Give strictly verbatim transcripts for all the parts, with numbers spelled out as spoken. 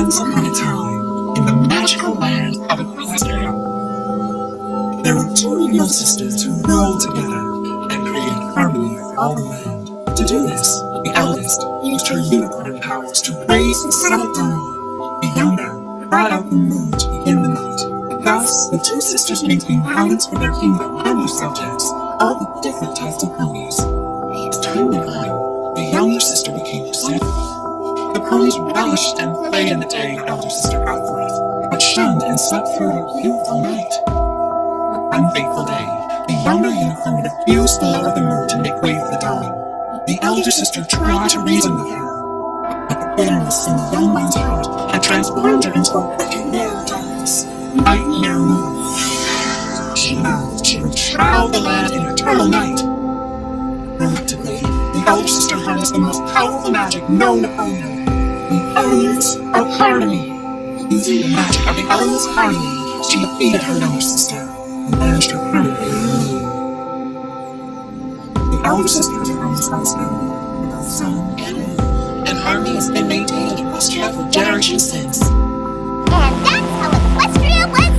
Once upon a time, in the magical land of Equestria, there were two evil sisters who ruled together and created harmony for all the land. To do this, the eldest used her unicorn powers to raise and settle down. The younger brought out the moon to begin the night. Thus, the two sisters maintained balance for their kingdom and their subjects, all the different types of ponies. As time went on, the younger sister became upset. The ponies relished and played in the day her elder sister brought forth, but shunned and slept through her beautiful night. One fateful day, the younger unicorn refused to lower the moon to make way for the dawn. The elder sister tried to reason with her, but the bitterness in the young one's heart had transformed her into a wicked mare of darkness, Nightmare Moon. She vowed she would shroud the land in eternal night. Reluctantly, the elder sister harnessed the most powerful magic known to Ono, the elements of harmony. Using the magic of the elements of harmony, she defeated her younger sister and banished her permanently. The elder sister took on responsibility for both sun and moon, and harmony has been maintained in Equestria for generations since. And that's how Equestria was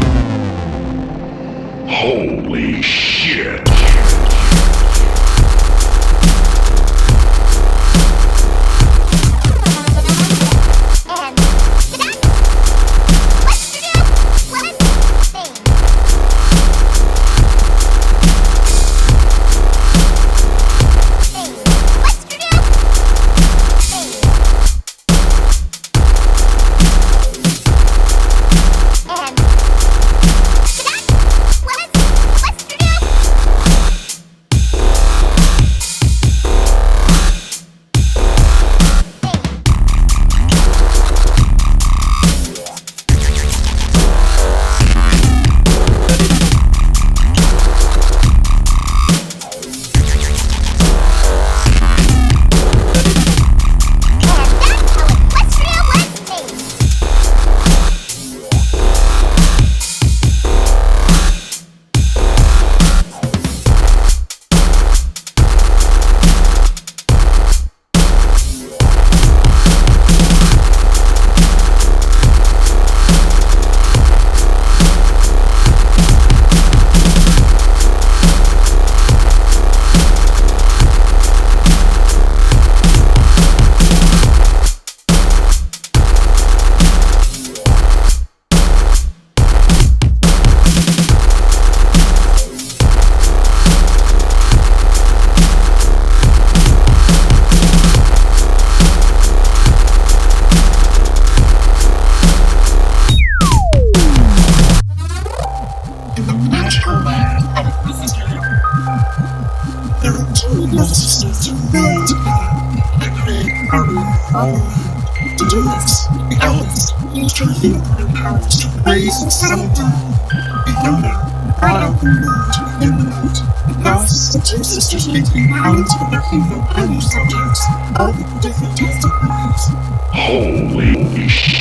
made! Holy shit! There were two evil sisters who ruled together and created harmony for all the land. To do this, the eldest used her unicorn powers to raise and settle down. The younger brought out the moon to begin the night. Thus, the two sisters maintained balance for their kingdom and their subjects, all the different types of ponies. Holy shit!